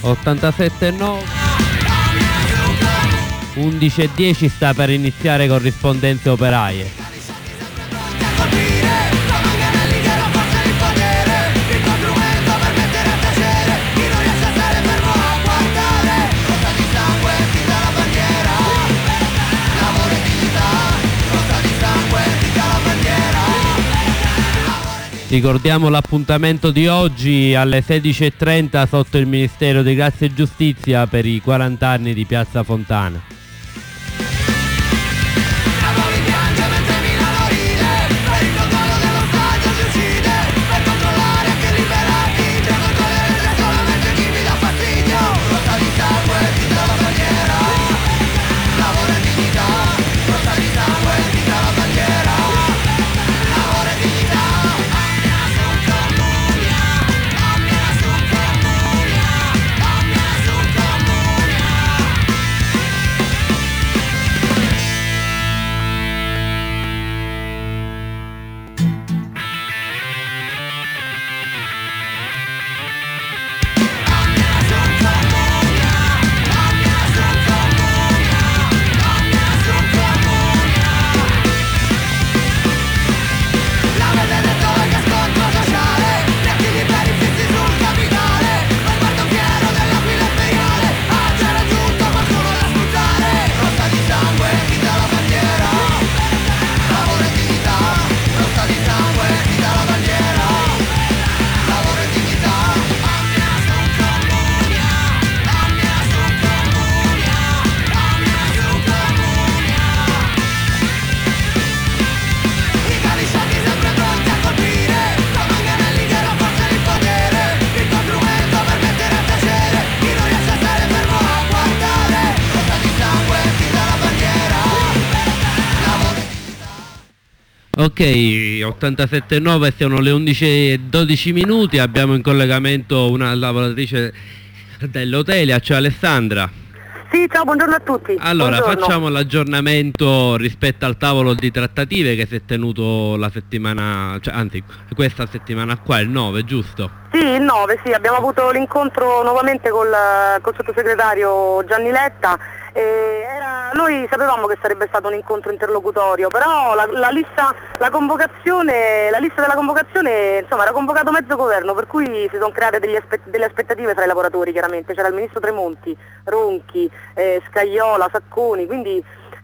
87,9. 11:10 sta per iniziare Corrispondenze Operaie. Ricordiamo l'appuntamento di oggi alle 16:30 sotto il Ministero di Grazia e Giustizia per i 40 anni di Piazza Fontana. Ok, 87,9, sono le 11:12 minuti, abbiamo in collegamento una lavoratrice dell'Otelia, ciao Alessandra. Sì, ciao, buongiorno a tutti. Allora, buongiorno. Facciamo l'aggiornamento rispetto al tavolo di trattative che si è tenuto la settimana, cioè, anzi questa settimana qua, il 9, giusto? Sì, il 9, sì, abbiamo avuto l'incontro nuovamente col sottosegretario Gianni Letta. Noi sapevamo che sarebbe stato un incontro interlocutorio, però la lista della convocazione, insomma, era convocato mezzo governo, per cui si sono create delle aspettative fra i lavoratori, chiaramente. C'era il ministro Tremonti, Ronchi, Scajola, Sacconi, quindi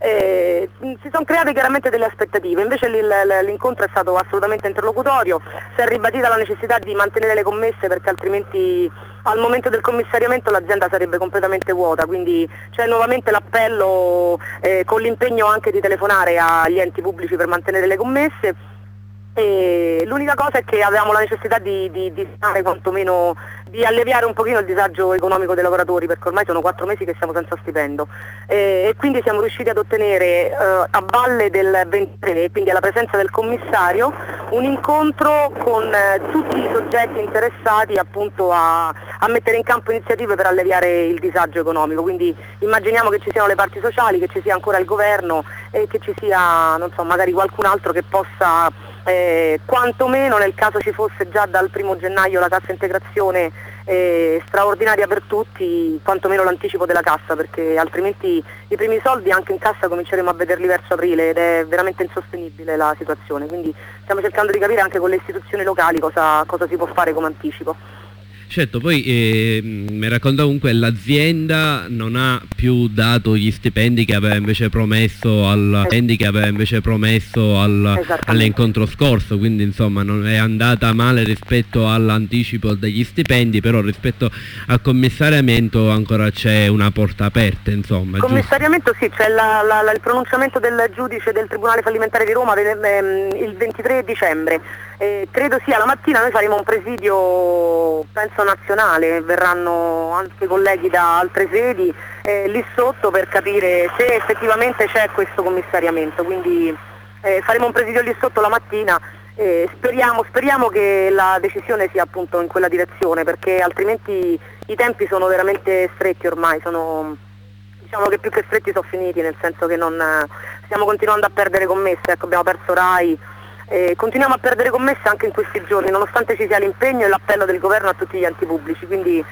si sono create chiaramente delle aspettative. Invece l'incontro è stato assolutamente interlocutorio, si è ribadita la necessità di mantenere le commesse perché altrimenti al momento del commissariamento l'azienda sarebbe completamente vuota, quindi c'è nuovamente l'appello con l'impegno anche di telefonare agli enti pubblici per mantenere le commesse. E l'unica cosa è che avevamo la necessità di stare quantomeno, di alleviare un pochino il disagio economico dei lavoratori, perché ormai sono 4 mesi che siamo senza stipendio, e quindi siamo riusciti ad ottenere a valle del 23, quindi alla presenza del commissario, un incontro con tutti i soggetti interessati appunto a mettere in campo iniziative per alleviare il disagio economico. Quindi immaginiamo che ci siano le parti sociali, che ci sia ancora il governo e che ci sia, non so, magari qualcun altro che possa quantomeno, nel caso ci fosse già dal 1° gennaio la cassa integrazione straordinaria per tutti, quantomeno l'anticipo della cassa, perché altrimenti i primi soldi anche in cassa cominceremo a vederli verso aprile ed è veramente insostenibile la situazione. Quindi stiamo cercando di capire anche con le istituzioni locali cosa si può fare come anticipo. Certo, poi mi racconta comunque l'azienda non ha più dato gli stipendi che aveva invece promesso all'incontro scorso, quindi insomma non è andata male rispetto all'anticipo degli stipendi, però rispetto al commissariamento ancora c'è una porta aperta, insomma. Commissariamento sì, c'è il pronunciamento del giudice del Tribunale Fallimentare di Roma il 23 dicembre. Credo sia la mattina, noi faremo un presidio, penso nazionale, verranno anche colleghi da altre sedi lì sotto per capire se effettivamente c'è questo commissariamento, quindi faremo un presidio lì sotto la mattina. Speriamo che la decisione sia appunto in quella direzione, perché altrimenti i tempi sono veramente stretti ormai, diciamo che più che stretti sono finiti, nel senso che non stiamo continuando a perdere commesse. Ecco, abbiamo perso RAI, continuiamo a perdere commesse anche in questi giorni, nonostante ci sia l'impegno e l'appello del governo a tutti gli enti pubblici, quindi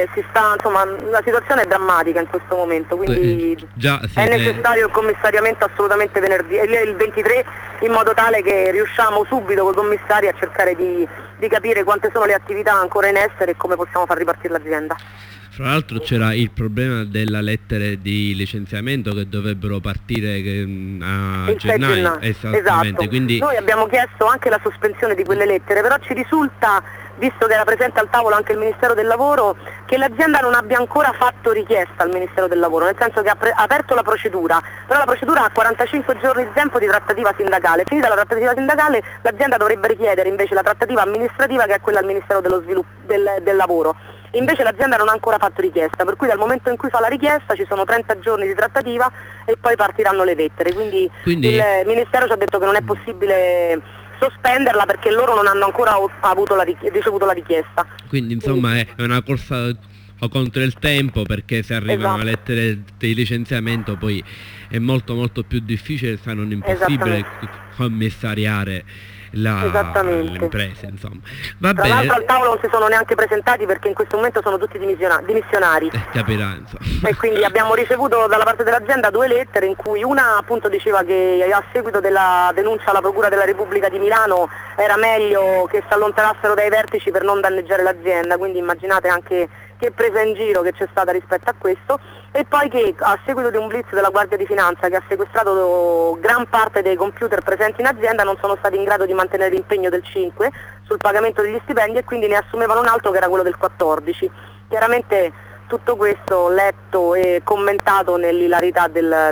la situazione è drammatica in questo momento, quindi è necessario il commissariamento assolutamente venerdì, il 23, in modo tale che riusciamo subito con i commissari a cercare di capire quante sono le attività ancora in essere e come possiamo far ripartire l'azienda. Fra l'altro c'era il problema della lettere di licenziamento che dovrebbero partire a gennaio. Esattamente. Esatto. Quindi noi abbiamo chiesto anche la sospensione di quelle lettere, però ci risulta, visto che era presente al tavolo anche il Ministero del Lavoro, che l'azienda non abbia ancora fatto richiesta al Ministero del Lavoro, nel senso che ha aperto la procedura, però la procedura ha 45 giorni di tempo di trattativa sindacale. Finita la trattativa sindacale, l'azienda dovrebbe richiedere invece la trattativa amministrativa, che è quella al Ministero del Lavoro. Invece l'azienda non ha ancora fatto richiesta, per cui dal momento in cui fa la richiesta ci sono 30 giorni di trattativa e poi partiranno le lettere, quindi il Ministero ci ha detto che non è possibile sospenderla perché loro non hanno ancora ricevuto la richiesta. Quindi insomma è una corsa contro il tempo, perché se arrivano lettere di licenziamento poi è molto più difficile, se non impossibile, commissariare l'impresa, insomma. Va Tra bene. l'altro al tavolo non si sono neanche presentati perché in questo momento sono tutti dimissionari. Capirà, insomma. E quindi abbiamo ricevuto dalla parte dell'azienda 2 lettere, in cui una appunto diceva che a seguito della denuncia alla Procura della Repubblica di Milano era meglio che si allontanassero dai vertici per non danneggiare l'azienda, quindi immaginate anche che presa in giro che c'è stata rispetto a questo, e poi che a seguito di un blitz della Guardia di Finanza che ha sequestrato gran parte dei computer presenti in azienda non sono stati in grado di mantenere l'impegno del 5 sul pagamento degli stipendi e quindi ne assumevano un altro che era quello del 14. Chiaramente tutto questo letto e commentato nell'ilarità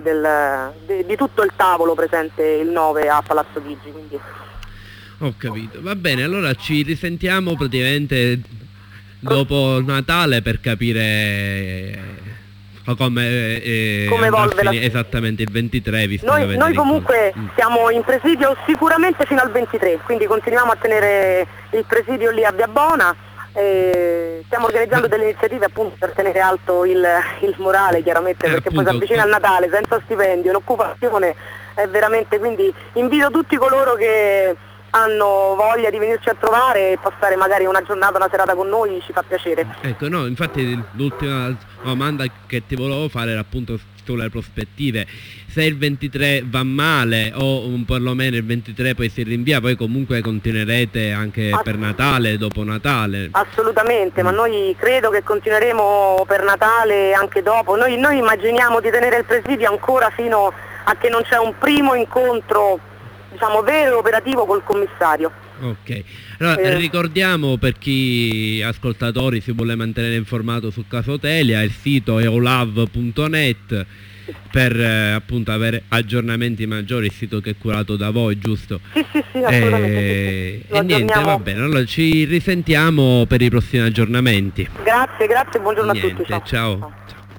di tutto il tavolo presente il 9 a Palazzo Chigi. Quindi. Ho capito, va bene, allora ci risentiamo praticamente dopo Natale per capire come evolve esattamente il 23, visto che noi comunque siamo in presidio sicuramente fino al 23, quindi continuiamo a tenere il presidio lì a Via Bona. Stiamo organizzando delle iniziative appunto per tenere alto il morale, chiaramente, perché poi si avvicina il Natale senza stipendio, l'occupazione è veramente, quindi invito tutti coloro che hanno voglia di venirci a trovare e passare magari una giornata, una serata con noi, ci fa piacere. Ecco, no, infatti l'ultima domanda che ti volevo fare era appunto sulle prospettive. Se il 23 va male o perlomeno il 23 poi si rinvia, poi comunque continuerete anche per Natale, dopo Natale? Assolutamente, ma noi credo che continueremo per Natale anche dopo. Noi immaginiamo di tenere il presidio ancora fino a che non c'è un primo incontro, diciamo, vero e operativo col commissario. Ok, allora ricordiamo, per chi ascoltatori si vuole mantenere informato sul caso Telia, il sito è olav.net per appunto avere aggiornamenti maggiori, il sito che è curato da voi, giusto? Sì, assolutamente. E niente, va bene, allora ci risentiamo per i prossimi aggiornamenti. Grazie, buongiorno a tutti. Ciao.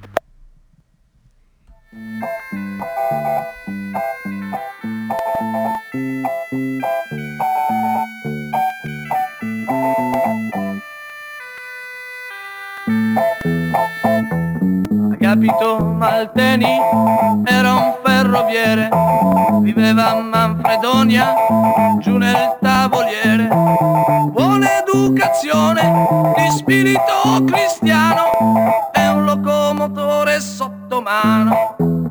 Agapito Malteni era un ferroviere, viveva a Manfredonia, giù nel Tavoliere. Buona educazione di spirito cristiano, è un locomotore sottomano.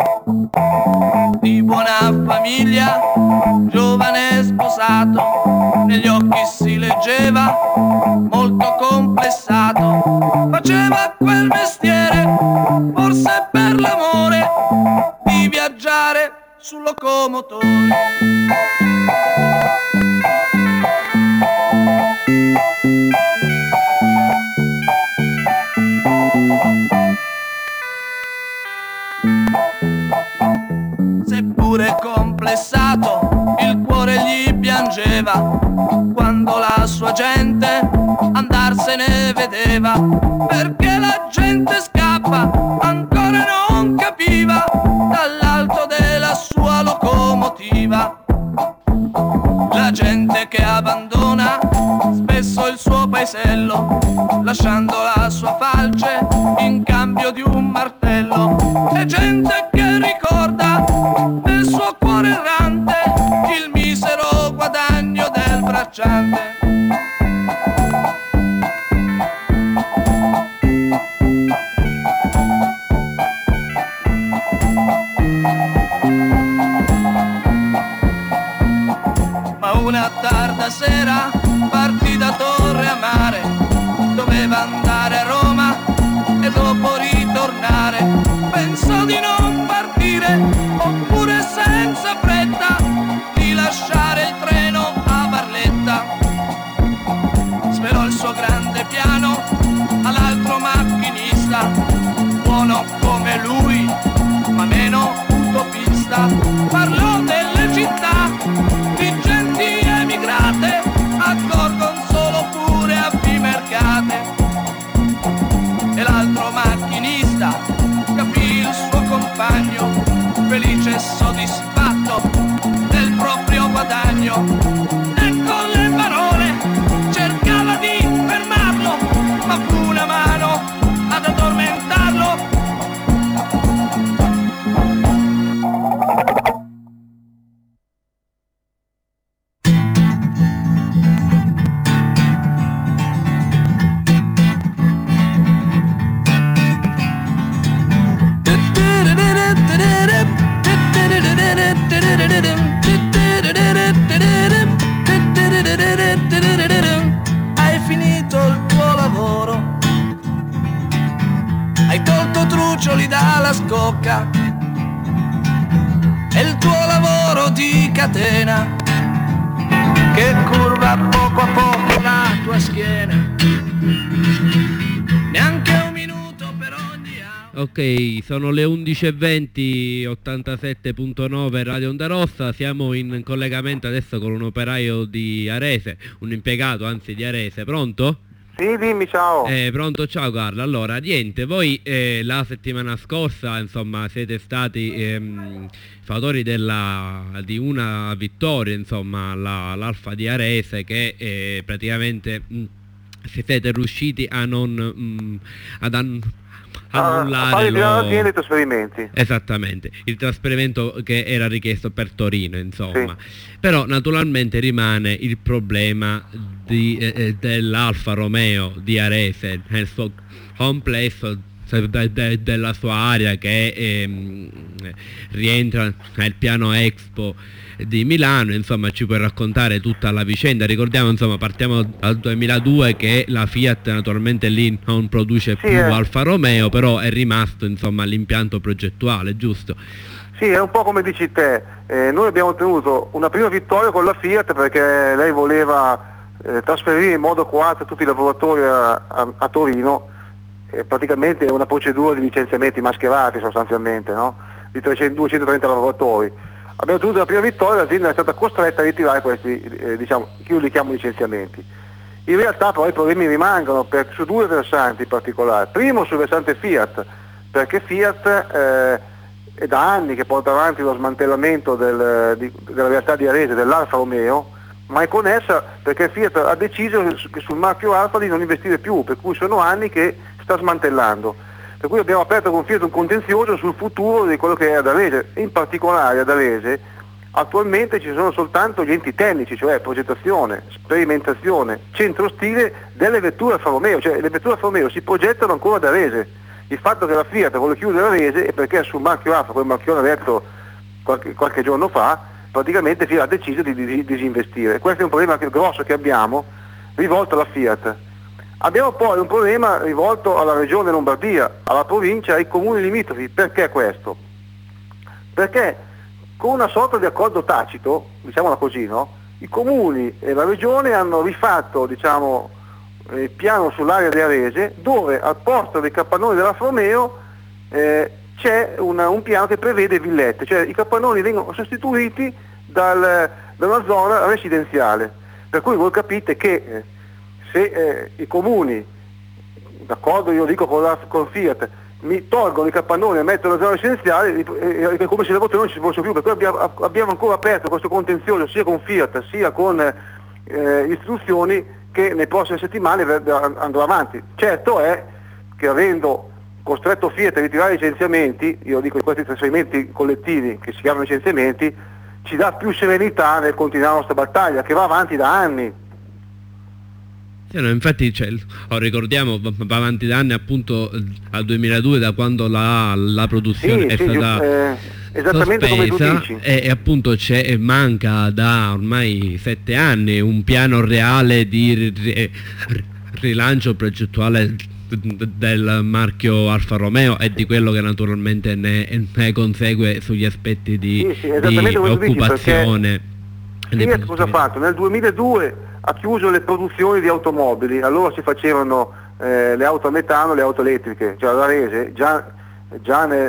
Di buona famiglia, giovane sposato, negli occhi si leggeva molto complessato. Faceva quel mestiere forse per l'amore di viaggiare sul locomotore. Seppure complessato, il cuore gli piangeva quando la sua gente andarsene vedeva, perché la gente scappa, ancora non capiva, dall'alto della sua locomotiva. La gente che abbandona spesso il suo paesello, lasciando la sua falce in cambio di un martello. E gente che ricorda nel suo cuore errante il misero guadagno bracciante. Ma una tarda sera partì da Torre a Mare, doveva andare a Roma e dopo ritornare. Pensò di non partire, oppure senza fretta di lasciare il treno a Barletta. Svelò il suo grande piano all'altro macchinista, buono come lui ma meno utopista. Parlò delle città di genti emigrate a Gorgonzolo pure a Vimercate, e l'altro macchinista capì il suo compagno, felice e soddisfatto del proprio guadagno, e con le parole cercava di fermarlo, ma fu una mano ad addormentarlo. Hai finito il tuo lavoro, hai tolto truccioli dalla scocca, e il tuo lavoro di catena che curva poco a poco la tua schiena. Neanche un minuto per ogni auto. Ok, sono le 11:20, 87.9 Radio Onda Rossa. Siamo in collegamento adesso con un operaio di Arese, un impiegato anzi di Arese. Pronto? Sì, dimmi, ciao. Pronto, ciao Carlo. Allora, niente, voi la settimana scorsa, insomma, siete stati fautori di una vittoria, insomma, l'Alfa di Arese, che praticamente siete riusciti a non annullare l'azienda i trasferimenti. Esattamente, il trasferimento che era richiesto per Torino, insomma. Sì. Però naturalmente rimane il problema dell'Alfa Romeo di Arese nel suo complesso, della sua area che rientra nel piano Expo di Milano. Insomma, ci puoi raccontare tutta la vicenda? Ricordiamo, insomma, partiamo dal 2002 che la Fiat naturalmente lì non produce più Alfa Romeo, però è rimasto, insomma, l'impianto progettuale, giusto? Sì, è un po' come dici te. Noi abbiamo ottenuto una prima vittoria con la Fiat perché lei voleva trasferire in modo coatto tutti i lavoratori a Torino. Praticamente è una procedura di licenziamenti mascherati sostanzialmente, no? Di 230 lavoratori. Abbiamo ottenuto la prima vittoria, l'azienda è stata costretta a ritirare questi, diciamo, che io li chiamo licenziamenti. In realtà però i problemi rimangono su due versanti in particolare. Primo sul versante Fiat, perché Fiat è da anni che porta avanti lo smantellamento della realtà di Arese, dell'Alfa Romeo, ma è connessa perché Fiat ha deciso sul marchio Alfa di non investire più, per cui sono anni che sta smantellando. Per cui abbiamo aperto con Fiat un contenzioso sul futuro di quello che è ad Arese. In particolare ad Arese attualmente ci sono soltanto gli enti tecnici, cioè progettazione, sperimentazione, centro stile delle vetture Alfa Romeo, cioè le vetture Alfa Romeo si progettano ancora ad Arese. Il fatto che la Fiat vuole chiudere Arese è perché sul marchio Alfa, come Marchione ha detto qualche giorno fa, praticamente Fiat ha deciso di disinvestire. Questo è un problema grosso che abbiamo rivolto alla Fiat. Abbiamo poi un problema rivolto alla regione Lombardia, alla provincia e ai comuni limitrofi. Perché questo? Perché con una sorta di accordo tacito, diciamola così, no? I comuni e la regione hanno rifatto, diciamo, il piano sull'area di Arese, dove al posto dei capannoni dell'Alfa Romeo c'è un piano che prevede villette, cioè i capannoni vengono sostituiti da una zona residenziale. Per cui voi capite che se i comuni, d'accordo, io dico con Fiat, mi tolgono i capannoni e mettono la zona residenziale, è come se i lavoratori non ci fossero più, per cui abbiamo ancora aperto questo contenzioso sia con Fiat sia con istruzioni che nei prossime settimane andrà avanti. Certo è che avendo costretto Fiat a ritirare i licenziamenti, io dico questi trasferimenti collettivi che si chiamano licenziamenti, ci dà più serenità nel continuare la nostra battaglia che va avanti da anni. Sì, no, infatti ricordiamo, va avanti da anni, appunto al 2002, da quando la produzione è stata esattamente come tu sospesa, dici. e appunto manca da ormai 7 anni un piano reale di rilancio progettuale del marchio Alfa Romeo e di quello che naturalmente ne consegue sugli aspetti di occupazione. Fiat cosa ha fatto? Nel 2002 ha chiuso le produzioni di automobili, allora si facevano le auto a metano, le auto elettriche, cioè alla Rese già nel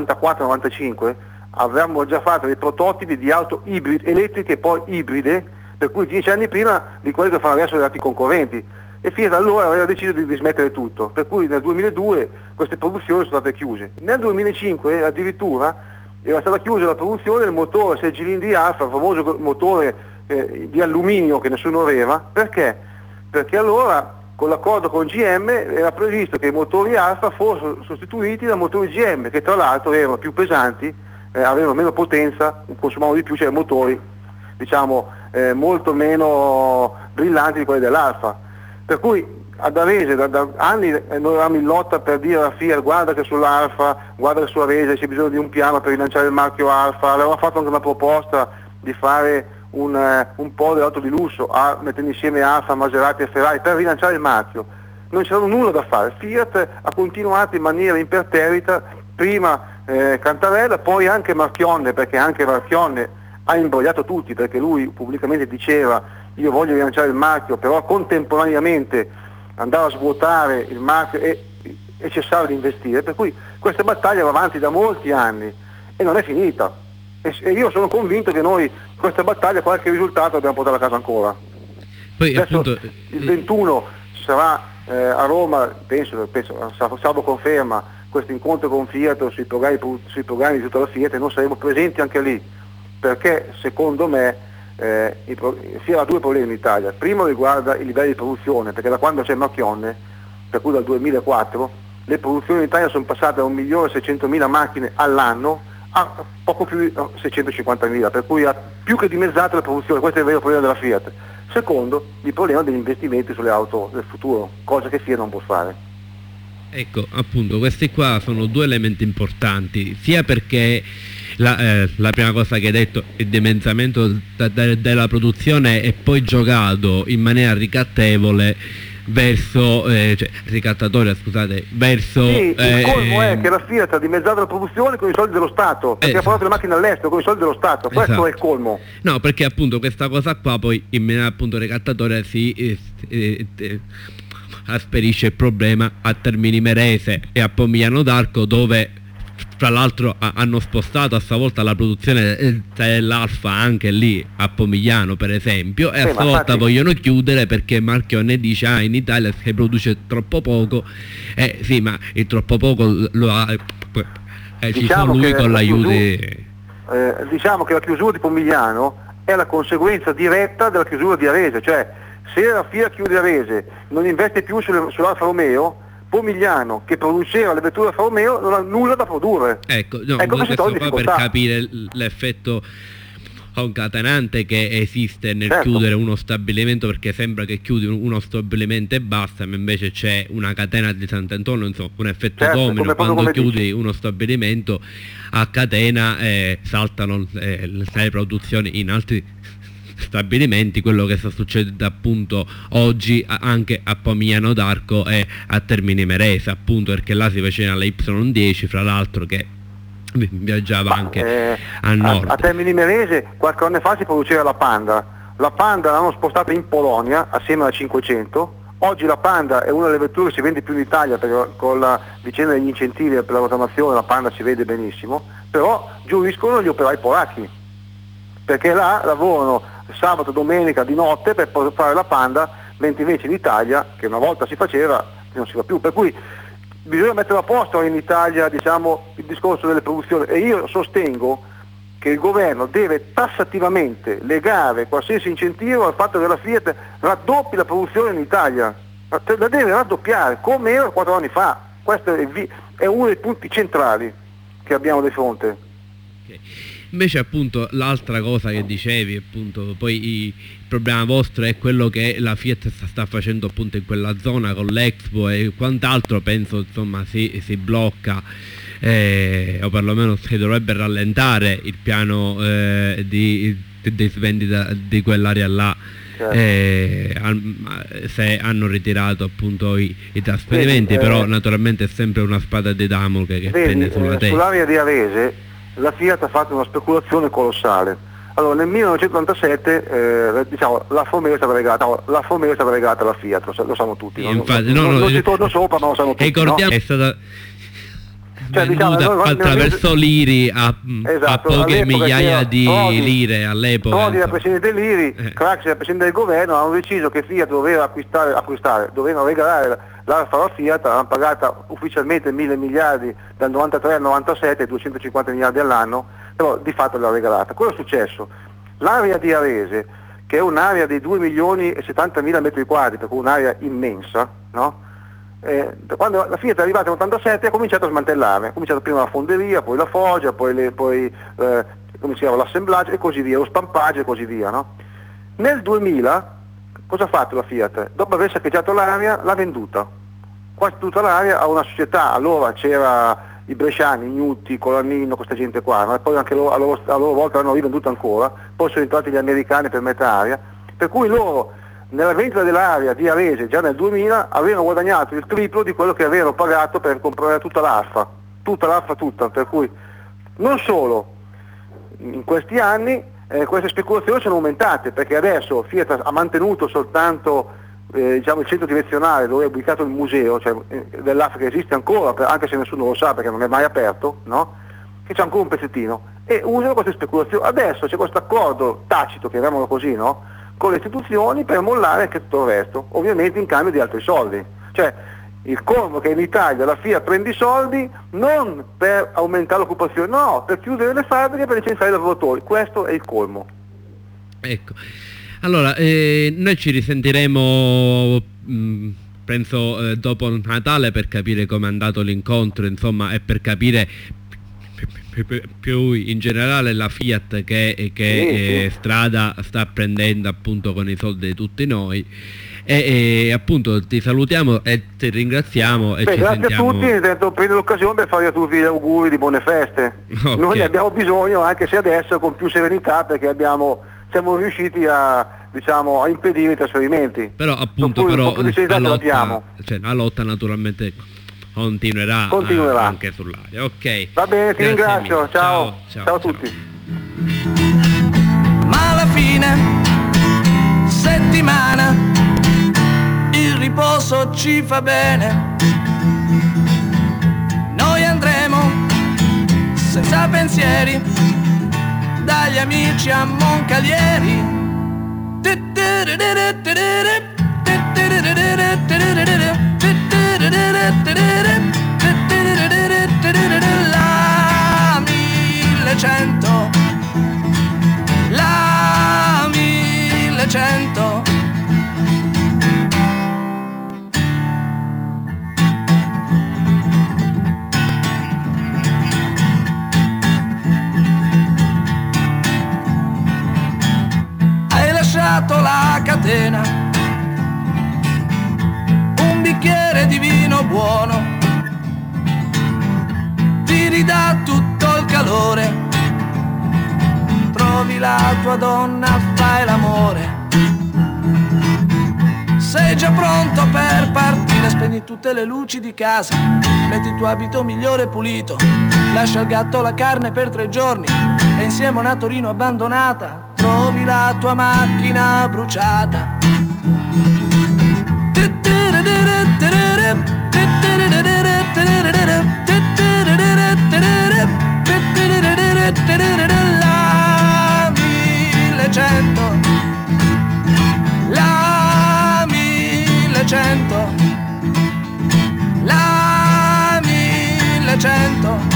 94-95 avevamo già fatto dei prototipi di auto elettriche e poi ibride, per cui 10 anni prima di quelli che fanno adesso gli altri concorrenti. E Fiat allora aveva deciso di smettere tutto, per cui nel 2002 queste produzioni sono state chiuse. Nel 2005 addirittura era stata chiusa la produzione del motore 6 cilindri Alfa, il famoso motore di alluminio che nessuno aveva. Perché? Perché allora con l'accordo con GM era previsto che i motori Alfa fossero sostituiti da motori GM, che tra l'altro erano più pesanti, avevano meno potenza, consumavano di più, cioè motori diciamo molto meno brillanti di quelli dell'Alfa. Per cui ad Arese da anni noi eravamo in lotta per dire alla Fiat: guarda che sull'Alfa, guarda che su Arese c'è bisogno di un piano per rilanciare il marchio Alfa. Avevamo fatto anche una proposta di fare un po' di auto di lusso, mettendo insieme Alfa, Maserati e Ferrari per rilanciare il marchio. Non c'era nulla da fare. Fiat ha continuato in maniera imperterrita, prima Cantarella, poi anche Marchionne, perché anche Marchionne ha imbrogliato tutti, perché lui pubblicamente diceva: io voglio rilanciare il marchio, però contemporaneamente andava a svuotare il marchio e cessava di investire. Per cui questa battaglia va avanti da molti anni e non è finita, e io sono convinto che noi questa battaglia qualche risultato dobbiamo portare a casa ancora. Poi, adesso, appunto, il 21 ci sarà a Roma, penso salvo conferma, questo incontro con Fiat sui programmi di tutta la Fiat, e noi saremo presenti anche lì, perché secondo me Fiat ha due problemi in Italia. Il primo riguarda i livelli di produzione, perché da quando c'è Marchionne, per cui dal 2004, le produzioni in Italia sono passate da 1.600.000 macchine all'anno a poco più di 650.000, per cui ha più che dimezzato la produzione. Questo è il vero problema della Fiat. Secondo, il problema degli investimenti sulle auto del futuro, cosa che Fiat non può fare. Ecco, appunto, questi qua sono due elementi importanti, sia perché la prima cosa che hai detto, il dimezzamento della produzione, è poi giocato in maniera ricattevole verso ricattatoria, scusate, verso il colmo è che la Fiat ha dimezzato la produzione con i soldi dello Stato, perché ha portato le macchine all'estero con i soldi dello Stato. Questo è il colmo. No, perché appunto questa cosa qua poi in maniera appunto ricattatoria si asperisce il problema a Termini Imerese e a Pomigliano d'Arco, dove tra l'altro hanno spostato a sua volta la produzione dell'Alfa anche lì a Pomigliano, per esempio, e a sua volta vogliono chiudere perché Marchionne dice: in Italia si produce troppo poco. Sì, ma il troppo poco lo ha ci sono lui con l'aiuto. Diciamo che la chiusura di Pomigliano è la conseguenza diretta della chiusura di Arese, cioè se la Fiat chiude Arese, non investe più sull'Alfa Romeo, Pomigliano, che produceva le vetture Alfa Romeo, non ha nulla da produrre. Ecco questo qua per capire l'effetto concatenante che esiste nel chiudere uno stabilimento, perché sembra che chiudi uno stabilimento e basta, ma invece c'è una catena di Sant'Antonio, insomma un effetto domino. Quando chiudi uno stabilimento a catena saltano le produzioni in altri stabilimenti, quello che sta succedendo appunto oggi anche a Pomigliano d'Arco e a Termini Imerese, appunto perché là si faceva la Y10, fra l'altro, che viaggiava anche a nord. A Termini Imerese qualche anno fa si produceva la Panda l'hanno spostata in Polonia assieme alla 500. Oggi la Panda è una delle vetture che si vende più in Italia, perché con la vicenda degli incentivi per la rottamazione la Panda si vede benissimo, però giuriscono gli operai polacchi, perché là lavorano sabato, domenica, di notte per fare la Panda, mentre invece in Italia, che una volta si faceva, non si fa più. Per cui bisogna mettere a posto in Italia, diciamo, il discorso delle produzioni, e io sostengo che il governo deve tassativamente legare qualsiasi incentivo al fatto che la Fiat raddoppi la produzione in Italia, la deve raddoppiare come era 4 anni fa. Questo è uno dei punti centrali che abbiamo di fronte. Okay. Invece appunto l'altra cosa che dicevi, appunto poi il problema vostro è quello che la Fiat sta facendo appunto in quella zona con l'Expo e quant'altro, penso insomma si blocca, o perlomeno si dovrebbe rallentare il piano di svendita di quell'area là. Se hanno ritirato appunto i trasferimenti, però naturalmente è sempre una spada di Damocle che pende sulla testa. Sull'area di Arese la Fiat ha fatto una speculazione colossale. Allora nel 1987 diciamo la Formera è stata legata alla Fiat, lo sanno tutti, infatti, non ci torno sopra, ma lo sanno tutti. Ricordiamo, è stata venduta diciamo, attraverso l'IRI a poche migliaia di lire all'epoca. Prodi era presidente dell'IRI, Craxi era presidente del governo, hanno deciso che Fiat doveva dovevano regalare l'Alfa alla Fiat, l'hanno pagata ufficialmente 1.000 miliardi dal 93 al 97, 250 miliardi all'anno, però di fatto l'ha regalata. Cosa è successo? L'area di Arese, che è un'area di 2.070.000 metri quadri, per cui un'area immensa, no? Quando la Fiat è arrivata nell'87 ha cominciato a smantellare, ha cominciato prima la fonderia, poi la foggia, poi l'assemblaggio e così via, lo stampaggio e così via, no? Nel 2000 cosa ha fatto la Fiat? Dopo aver saccheggiato l'area l'ha venduta, quasi tutta l'area, a una società. Allora c'era i bresciani, Gnutti, Colannino, questa gente qua, ma poi anche loro, a loro volta l'hanno rivenduta ancora, poi sono entrati gli americani per metà area, per cui loro nella vendita dell'area di Arese già nel 2000 avevano guadagnato il triplo di quello che avevano pagato per comprare tutta l'Alfa, per cui non solo in questi anni queste speculazioni sono aumentate, perché adesso Fiat ha mantenuto soltanto diciamo il centro direzionale dove è ubicato il museo, cioè, dell'Alfa, che esiste ancora, anche se nessuno lo sa perché non è mai aperto, no? Che c'è ancora un pezzettino, e usano queste speculazioni. Adesso c'è questo accordo tacito, chiamiamolo così, no? Con le istituzioni per mollare anche tutto il resto, ovviamente in cambio di altri soldi. Cioè il colmo che in Italia la Fiat prende i soldi non per aumentare l'occupazione, no, per chiudere le fabbriche, per licenziare i lavoratori. Questo è il colmo. Ecco, allora noi ci risentiremo penso dopo Natale per capire come è andato l'incontro, insomma, e per capire più in generale la Fiat che strada sta prendendo appunto con i soldi di tutti noi, e appunto ti salutiamo e ti ringraziamo e ci grazie sentiamo. A tutti, intendo prendere l'occasione per farvi a tutti gli auguri di buone feste. Okay. Noi ne abbiamo bisogno, anche se adesso con più serenità, perché siamo riusciti a impedire i trasferimenti. Però appunto la lotta naturalmente continuerà anche sull'aria. Ok. Va bene, ti ringrazio. Ciao a tutti. Ma alla fine settimana il riposo ci fa bene. Noi andremo senza pensieri dagli amici a Moncalieri. La 1100 hai lasciato la catena, un bicchiere di vino buono ti ridà tutto il calore, trovi la tua donna, fai l'amore, sei già pronto per partire, spegni tutte le luci di casa, metti il tuo abito migliore pulito, lascia al gatto la carne per 3 giorni e insieme a una Torino abbandonata trovi la tua macchina bruciata. La 1100, la 1100, la 1100.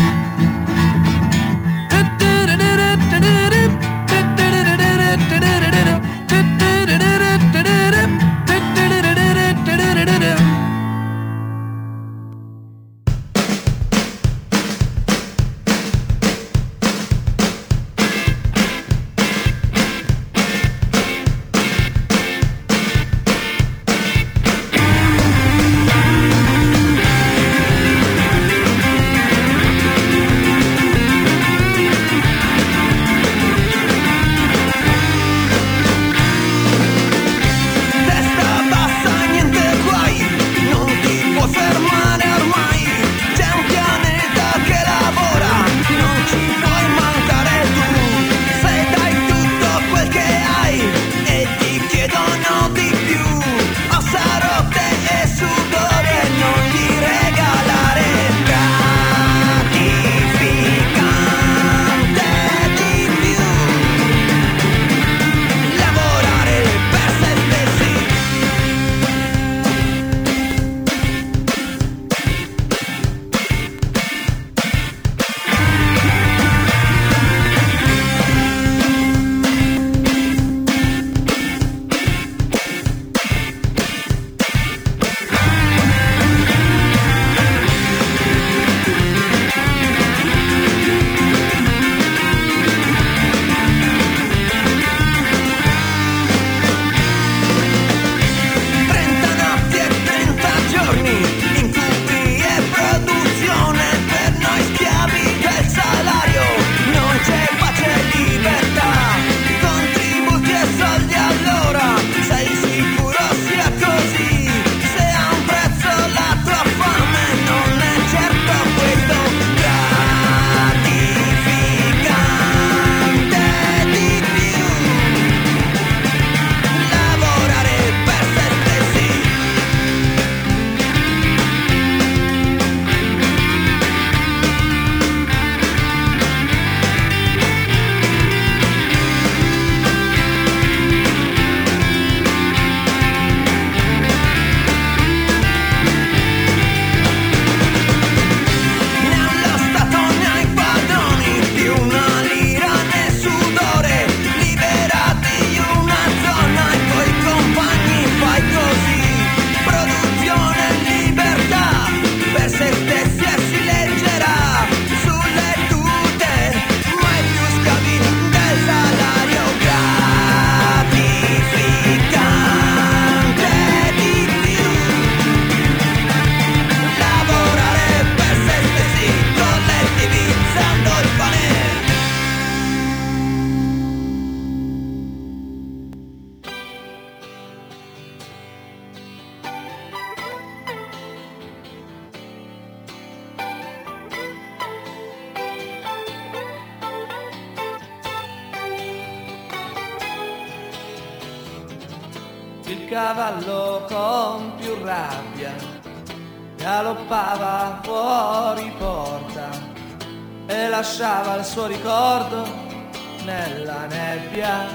cavallo con più rabbia galoppava fuori porta e lasciava il suo ricordo nella nebbia.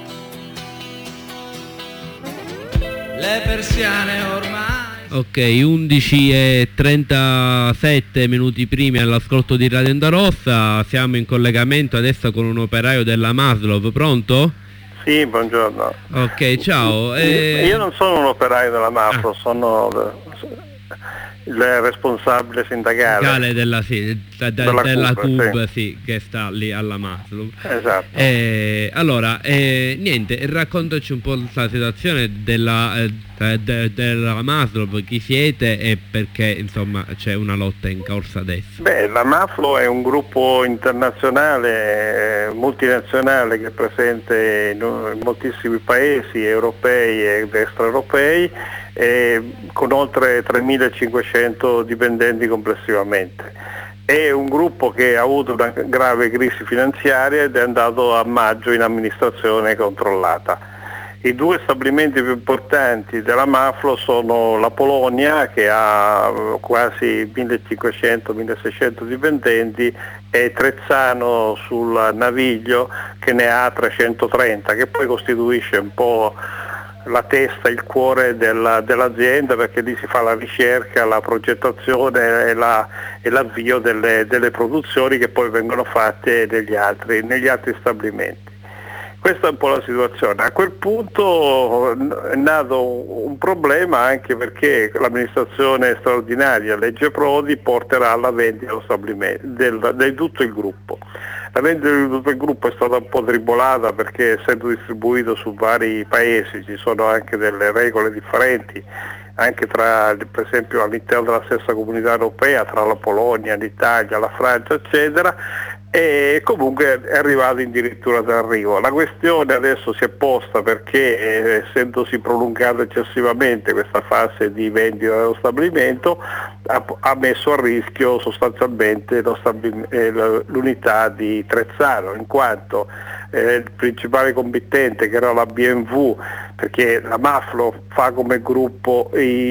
Le persiane ormai... Ok, 11:37 minuti primi all'ascolto di Radio Onda Rossa, siamo in collegamento adesso con un operaio della Maslow, pronto? Sì, buongiorno. Ok, ciao. Io non sono un operaio della Maslow, sono il responsabile sindacale della CUB, CUB, sì, che sta lì alla Maslow. Esatto. Allora, niente, raccontaci un po' la situazione della Maslow, chi siete e perché insomma c'è una lotta in corso adesso. Beh, la Maslow è un gruppo internazionale, multinazionale, che è presente in moltissimi paesi europei ed extraeuropei, con oltre 3.500 dipendenti complessivamente. È un gruppo che ha avuto una grave crisi finanziaria ed è andato a maggio in amministrazione controllata. I due stabilimenti più importanti della Maslow sono la Polonia, che ha quasi 1.500-1.600 dipendenti, e Trezzano sul Naviglio, che ne ha 330, che poi costituisce un po' la testa, il cuore dell'azienda, perché lì si fa la ricerca, la progettazione e l'avvio delle produzioni che poi vengono fatte negli altri stabilimenti. Questa è un po' la situazione. A quel punto è nato un problema, anche perché l'amministrazione straordinaria, legge Prodi, porterà alla vendita dello stabilimento, di tutto il gruppo. La vendita di tutto il gruppo è stata un po' tribolata, perché essendo distribuito su vari paesi ci sono anche delle regole differenti, anche per esempio all'interno della stessa comunità europea, tra la Polonia, l'Italia, la Francia, eccetera, e comunque è arrivato addirittura d'arrivo. La questione adesso si è posta perché, essendosi prolungata eccessivamente questa fase di vendita dello stabilimento, ha messo a rischio sostanzialmente l'unità di Trezzano, in quanto il principale committente, che era la BMW, perché la Maslow fa come gruppo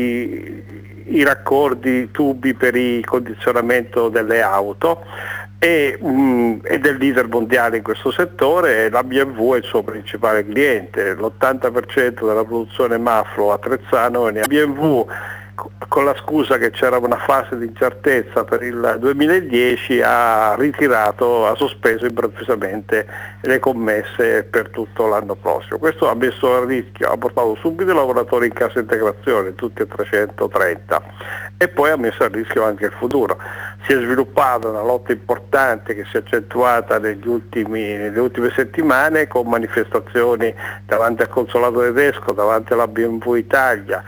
i raccordi tubi per il condizionamento delle auto, ed è leader mondiale in questo settore, e la BMW è il suo principale cliente. L'80% della produzione Maslow a Trezzano è BMW. Con la scusa che c'era una fase di incertezza per il 2010, ha sospeso improvvisamente le commesse per tutto l'anno prossimo. Questo ha messo a rischio, ha portato subito i lavoratori in cassa integrazione, tutti e 330, e poi ha messo a rischio anche il futuro. Si è sviluppata una lotta importante che si è accentuata nelle ultime settimane, con manifestazioni davanti al consolato tedesco, davanti alla BMW Italia,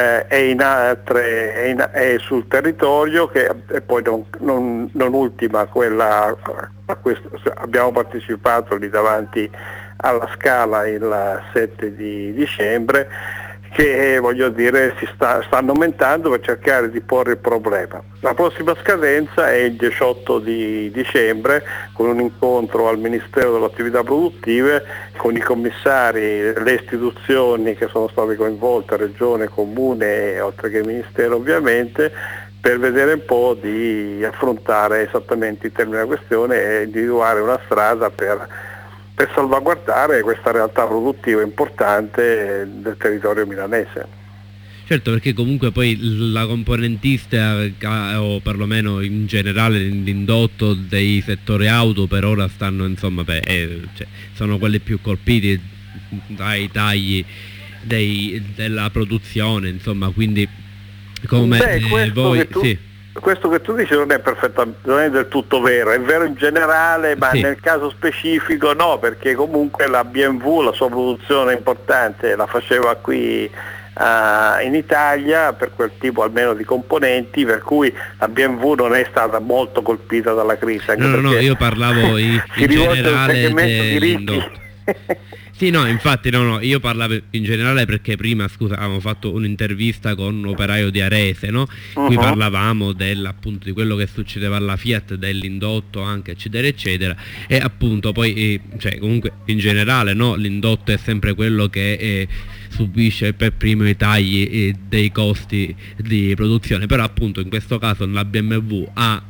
e sul territorio, e poi non ultima quella a questo, abbiamo partecipato lì davanti alla Scala il 7 di dicembre, che voglio dire stanno aumentando per cercare di porre il problema. La prossima scadenza è il 18 di dicembre, con un incontro al Ministero delle Attività Produttive con i commissari, le istituzioni che sono state coinvolte, Regione, Comune, oltre che il Ministero ovviamente, per vedere un po' di affrontare esattamente il termine della questione e individuare una strada per salvaguardare questa realtà produttiva importante del territorio milanese. Certo, perché comunque poi la componentistica, o perlomeno in generale l'indotto dei settori auto, per ora stanno sono quelli più colpiti dai tagli della produzione, insomma, quindi come voi... Questo che tu dici non è del tutto vero, è vero in generale, ma sì, nel caso specifico no, perché comunque la BMW la sua produzione importante la faceva qui in Italia, per quel tipo almeno di componenti, per cui la BMW non è stata molto colpita dalla crisi. No, io parlavo in generale dell'indotto. Sì, no, infatti no, io parlavo in generale perché prima, scusa, avevamo fatto un'intervista con un operaio di Arese, no? Qui parlavamo appunto di quello che succedeva alla Fiat, dell'indotto anche, eccetera, eccetera, e appunto poi, cioè comunque in generale, no? L'indotto è sempre quello che subisce per primo i tagli dei costi di produzione, però appunto in questo caso la BMW ha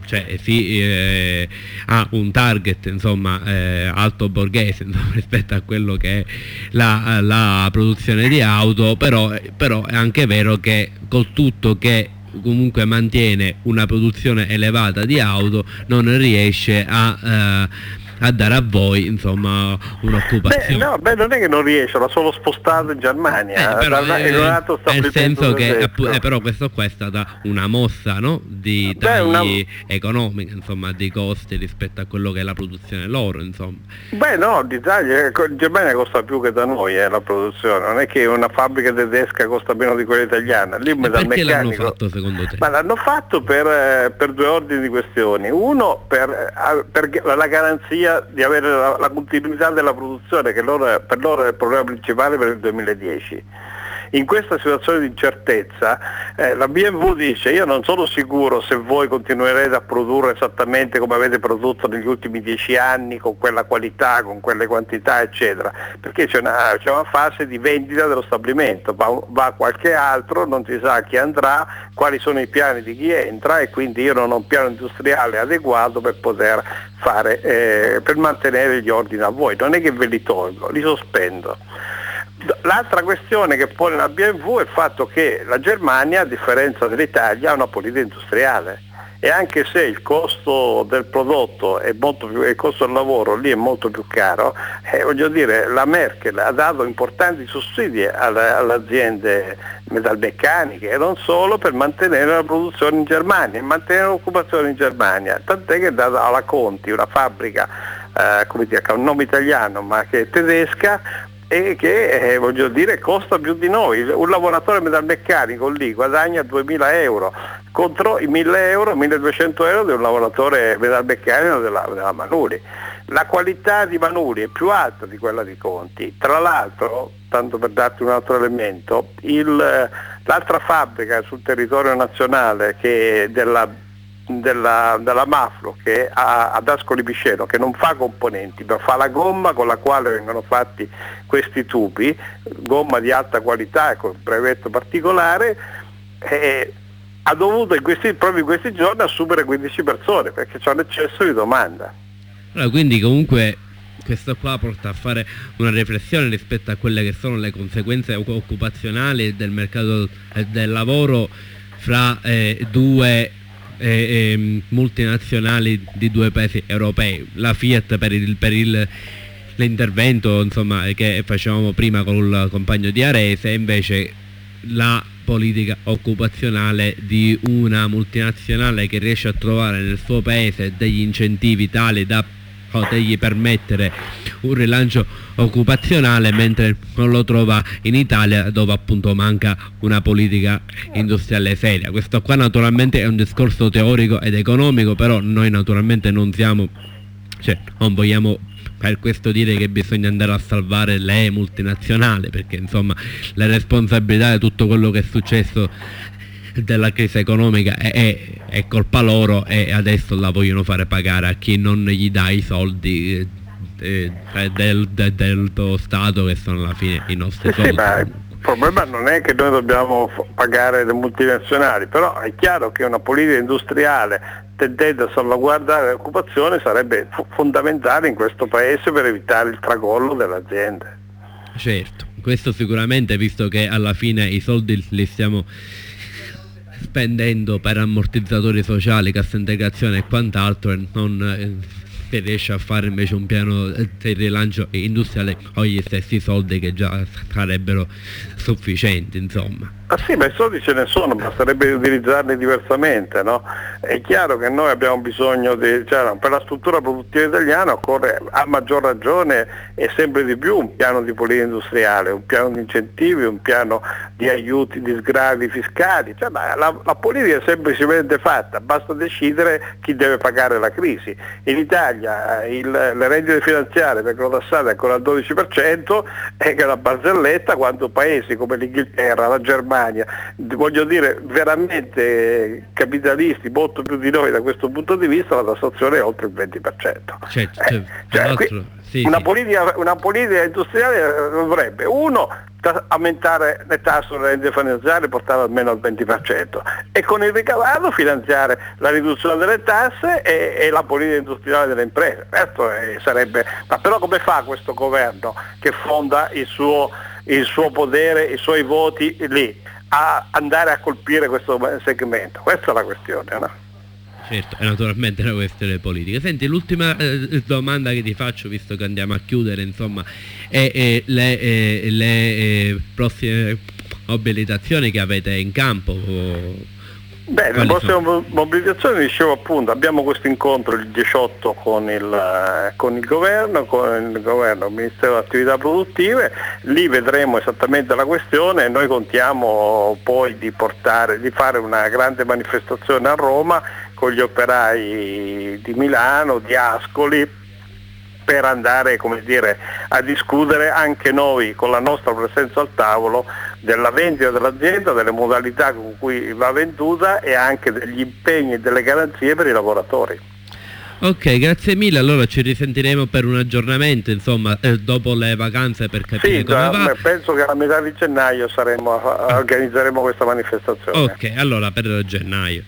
un target, insomma, alto borghese, insomma, rispetto a quello che è la produzione di auto, però è anche vero che col tutto che comunque mantiene una produzione elevata di auto non riesce a dare a voi, insomma, un'occupazione. Non è che non riesce, l'ha solo spostato in Germania, però, nel senso che però questo qua è stata una mossa, no? Di tagli economici, insomma, di costi rispetto a quello che è la produzione loro, insomma. Di tagli, in Germania costa più che da noi la produzione, non è che una fabbrica tedesca costa meno di quella italiana. Lì perché l'hanno fatto secondo te? Ma l'hanno fatto per due ordini di questioni. Uno per la garanzia di avere la continuità della produzione, che per loro è il problema principale per il 2010. In questa situazione di incertezza la BMW dice: io non sono sicuro se voi continuerete a produrre esattamente come avete prodotto negli ultimi 10 anni, con quella qualità, con quelle quantità, eccetera, perché c'è una fase di vendita dello stabilimento, va qualche altro, non si sa chi andrà, quali sono i piani di chi entra, e quindi io non ho un piano industriale adeguato per poter fare, per mantenere gli ordini a voi. Non è che ve li tolgo, li sospendo. L'altra questione che pone la BMW è il fatto che la Germania, a differenza dell'Italia, ha una politica industriale, e anche se il costo del prodotto è molto più, il costo del lavoro lì è molto più caro, voglio dire, la Merkel ha dato importanti sussidi alle aziende metalmeccaniche e non solo, per mantenere la produzione in Germania e mantenere l'occupazione in Germania, tant'è che è data alla Conti una fabbrica che ha un nome italiano ma che è tedesca, e che voglio dire costa più di noi. Un lavoratore metalmeccanico lì guadagna 2.000 euro contro i 1.000 euro, 1.200 euro di un lavoratore metalmeccanico della Manuri. La qualità di Manuri è più alta di quella di Conti. Tra l'altro, tanto per darti un altro elemento, l'altra fabbrica sul territorio nazionale che è della Maflo, che è ad Ascoli Piceno, che non fa componenti ma fa la gomma con la quale vengono fatti questi tubi, gomma di alta qualità e con brevetto particolare, ha dovuto proprio in questi giorni assumere 15 persone perché c'è un eccesso di domanda. Allora, quindi comunque questo qua porta a fare una riflessione rispetto a quelle che sono le conseguenze occupazionali del mercato del lavoro fra due multinazionali di due paesi europei. La Fiat per l'intervento, insomma, che facevamo prima con il compagno di Arese, e invece la politica occupazionale di una multinazionale che riesce a trovare nel suo paese degli incentivi tali da potergli permettere un rilancio occupazionale, mentre non lo trova in Italia, dove appunto manca una politica industriale seria. Questo qua naturalmente è un discorso teorico ed economico, però noi naturalmente non vogliamo per questo dire che bisogna andare a salvare le multinazionali, perché insomma la responsabilità di tutto quello che è successo della crisi economica è colpa loro, e adesso la vogliono fare pagare a chi non gli dà i soldi dello Stato, che sono alla fine i nostri soldi. Ma il problema non è che noi dobbiamo pagare le multinazionali, però è chiaro che una politica industriale tendente a salvaguardare l'occupazione sarebbe fondamentale in questo paese per evitare il tracollo delle aziende. Certo, questo sicuramente, visto che alla fine i soldi li stiamo spendendo per ammortizzatori sociali, cassa integrazione e quant'altro, e non si riesce a fare invece un piano di rilancio industriale con gli stessi soldi che già sarebbero sufficienti, insomma. Ah sì, ma i soldi ce ne sono, basterebbe utilizzarli diversamente, no? È chiaro che noi abbiamo bisogno per la struttura produttiva italiana occorre a maggior ragione e sempre di più un piano di politica industriale, un piano di incentivi, un piano di aiuti, di sgravi fiscali, la politica è semplicemente fatta, basta decidere chi deve pagare la crisi. In Italia le rendite finanziarie vengono tassate ancora al 12% e che la barzelletta, quando paesi come l'Inghilterra, la Germania, voglio dire veramente capitalisti molto più di noi da questo punto di vista, la tassazione è oltre il 20%. Una politica industriale dovrebbe aumentare le tasse sulle rendite finanziarie e portarle almeno al 20% e con il ricavato finanziare la riduzione delle tasse e la politica industriale delle imprese. Questo sarebbe, ma però come fa questo governo che fonda il suo potere, i suoi voti lì, a andare a colpire questo segmento? Questa è la questione, no? Certo, è naturalmente una questione politica. Senti, l'ultima domanda che ti faccio, visto che andiamo a chiudere, insomma, è le prossime mobilitazioni che avete in campo. Beh, le prossime mobilitazioni, dicevo appunto, abbiamo questo incontro il 18 con il governo, il Ministero delle Attività Produttive, lì vedremo esattamente la questione. Noi contiamo poi di fare una grande manifestazione a Roma con gli operai di Milano, di Ascoli, per andare, come dire, a discutere anche noi con la nostra presenza al tavolo della vendita dell'azienda, delle modalità con cui va venduta e anche degli impegni e delle garanzie per i lavoratori. Ok, grazie mille, allora ci risentiremo per un aggiornamento, insomma, dopo le vacanze, per capire come va. Penso che a metà di gennaio organizzeremo questa manifestazione. Ok, allora per gennaio.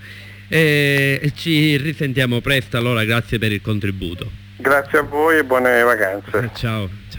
Ci risentiamo presto, allora grazie per il contributo. Grazie a voi e buone vacanze. Ciao.